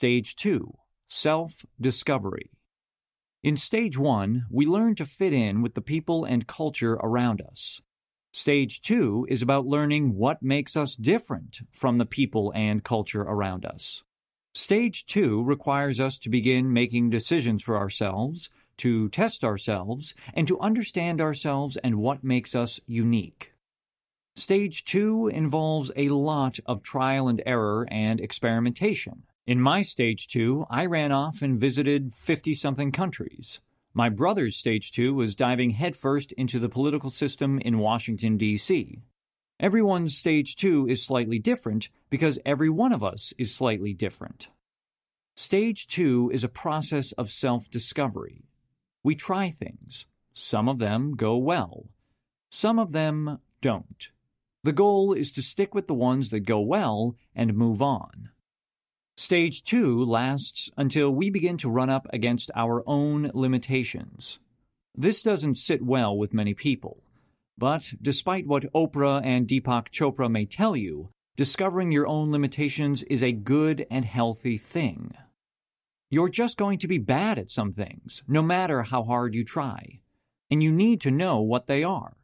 Stage 2, Self-Discovery. In Stage 1, we learn to fit in with the people and culture around us. Stage 2 is about learning what makes us different from the people and culture around us. Stage 2 requires us to begin making decisions for ourselves, to test ourselves, and to understand ourselves and what makes us unique. Stage 2 involves a lot of trial and error and experimentation. In my Stage 2, I ran off and visited 50-something countries. My brother's Stage 2 was diving headfirst into the political system in Washington, D.C. Everyone's Stage 2 is slightly different because every one of us is slightly different. Stage 2 is a process of self-discovery. We try things. Some of them go well. Some of them don't. The goal is to stick with the ones that go well and move on. Stage 2 lasts until we begin to run up against our own limitations. This doesn't sit well with many people. But despite what Oprah and Deepak Chopra may tell you, discovering your own limitations is a good and healthy thing. You're just going to be bad at some things, no matter how hard you try. And you need to know what they are.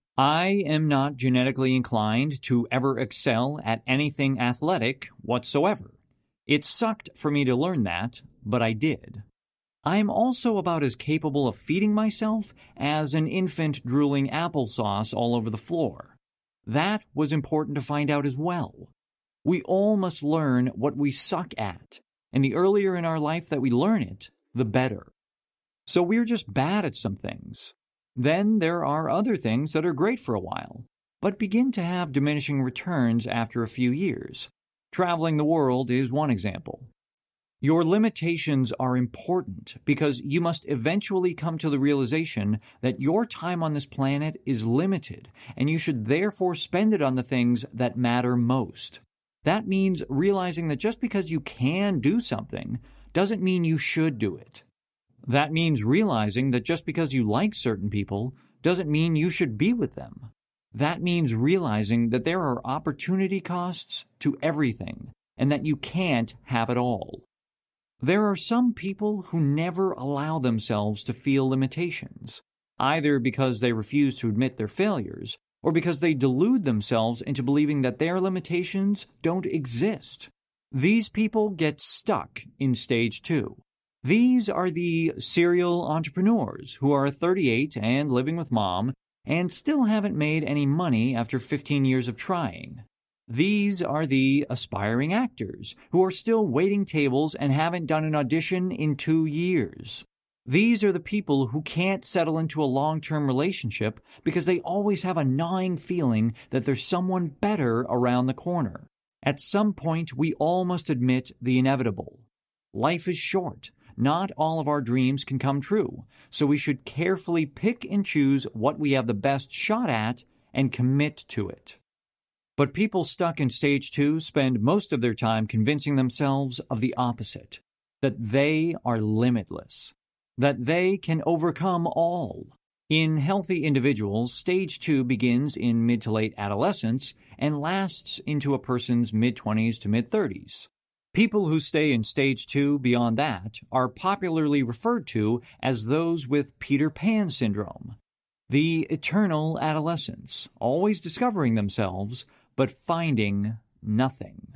I am not genetically inclined to ever excel at anything athletic whatsoever. It sucked for me to learn that, but I did. I am also about as capable of feeding myself as an infant drooling applesauce all over the floor. That was important to find out as well. We all must learn what we suck at, and the earlier in our life that we learn it, the better. So we're just bad at some things. Then there are other things that are great for a while, but begin to have diminishing returns after a few years. Traveling the world is one example. Your limitations are important because you must eventually come to the realization that your time on this planet is limited, and you should therefore spend it on the things that matter most. That means realizing that just because you can do something doesn't mean you should do it. That means realizing that just because you like certain people doesn't mean you should be with them. That means realizing that there are opportunity costs to everything, and that you can't have it all. There are some people who never allow themselves to feel limitations, either because they refuse to admit their failures, or because they delude themselves into believing that their limitations don't exist. These people get stuck in Stage 2. These are the serial entrepreneurs who are 38 and living with mom and still haven't made any money after 15 years of trying. These are the aspiring actors who are still waiting tables and haven't done an audition in 2 years. These are the people who can't settle into a long-term relationship because they always have a gnawing feeling that there's someone better around the corner. At some point, we all must admit the inevitable. Life is short. Not all of our dreams can come true, so we should carefully pick and choose what we have the best shot at and commit to it. But people stuck in Stage 2 spend most of their time convincing themselves of the opposite, that they are limitless, that they can overcome all. In healthy individuals, Stage 2 begins in mid to late adolescence and lasts into a person's mid-20s to mid-30s. People who stay in Stage 2 beyond that are popularly referred to as those with Peter Pan syndrome, the eternal adolescents, always discovering themselves, but finding nothing.